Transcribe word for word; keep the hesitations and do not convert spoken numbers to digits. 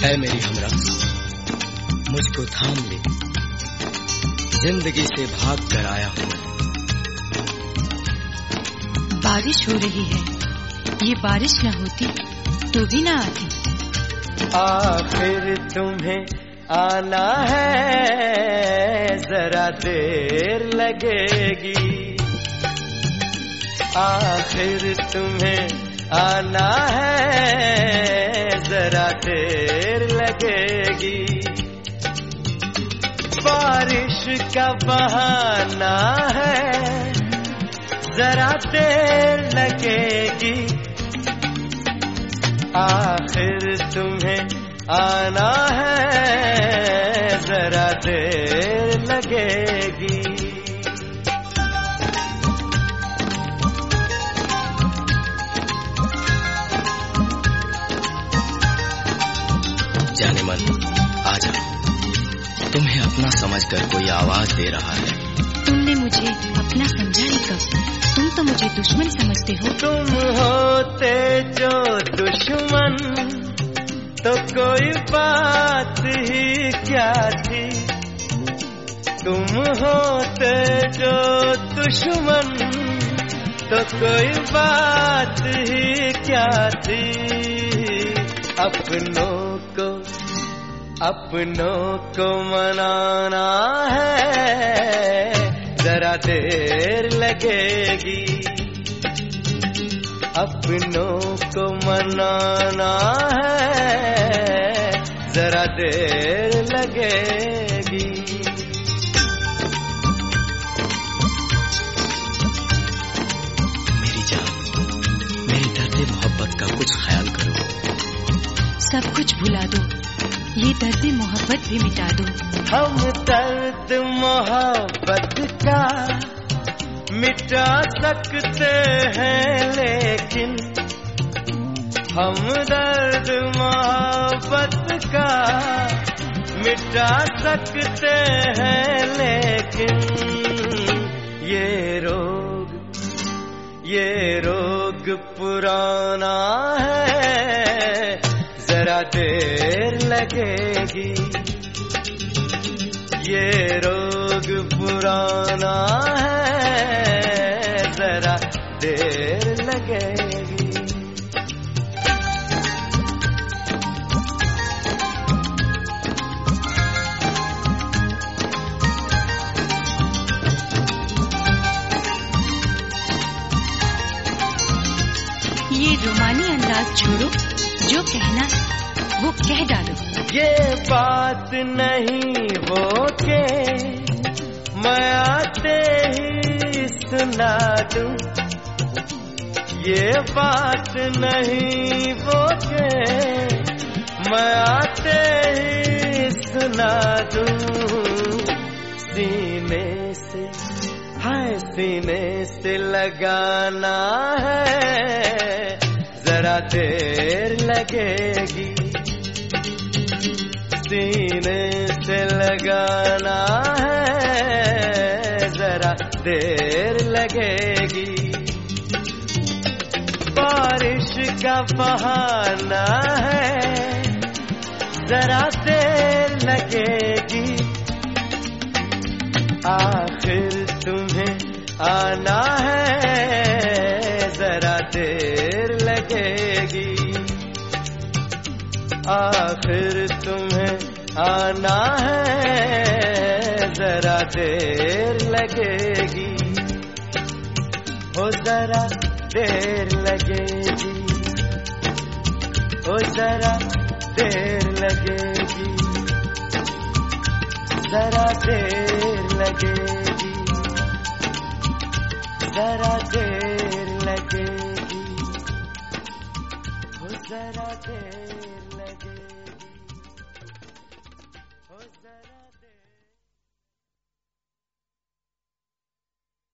है मेरी हमरक्स, मुझको थाम ले, जिंदगी से भाग कर आया हूँ। बारिश हो रही है, ये बारिश न होती तो भी न आती। आखिर तुम्हें आना है, जरा देर लगेगी। आखिर तुम्हें आना है, जरा देर लगेगी। बारिश का बहाना है, जरा देर लगेगी। आखिर तुम्हें आना है, जरा देर लगेगी। जाने मन आजा, तुम्हें अपना समझकर कोई आवाज दे रहा है। तुमने मुझे अपना समझा ही कब, तुम तो मुझे दुश्मन समझते हो। तुम होते जो दुश्मन तो कोई बात ही क्या थी। तुम होते जो दुश्मन तो कोई बात ही क्या थी। अपनों को अपनों को मनाना है, जरा देर लगेगी। अपनों को मनाना है, जरा देर लगेगी। मेरी जान, मेरी दर्द मोहब्बत का कुछ ख्याल करो। सब कुछ भुला दो, ये दर्द मोहब्बत भी मिटा दो। हम दर्द मोहब्बत का मिटा सकते हैं, लेकिन हम दर्द मोहब्बत का मिटा सकते हैं, लेकिन ये रोग ये रोग पुराना है, जरा देर लगेगी। ये रोग पुराना है, जरा देर लगेगी। ये रोमानी अंदाज छोड़ो, जो कहना है वो कह डालो। ये बात नहीं वो के मैं आते ही सुना दूं। ये बात नहीं वो के मैं आते ही सुना दूं। सीने से हाय सीने से लगाना है, जरा देर लगेगी। सीने से लगाना है, जरा देर लगेगी। बारिश का बहाना है, जरा देर लगेगी। आखिर तुम्हें आना है, जरा देर लगेगी। आखिर तुम्हें आना है, जरा देर लगेगी। हो जरा देर लगेगी, हो जरा देर लगेगी, जरा देर लगेगी, जरा देर लगेगी, हो जरा देर लगेगी, हो जरा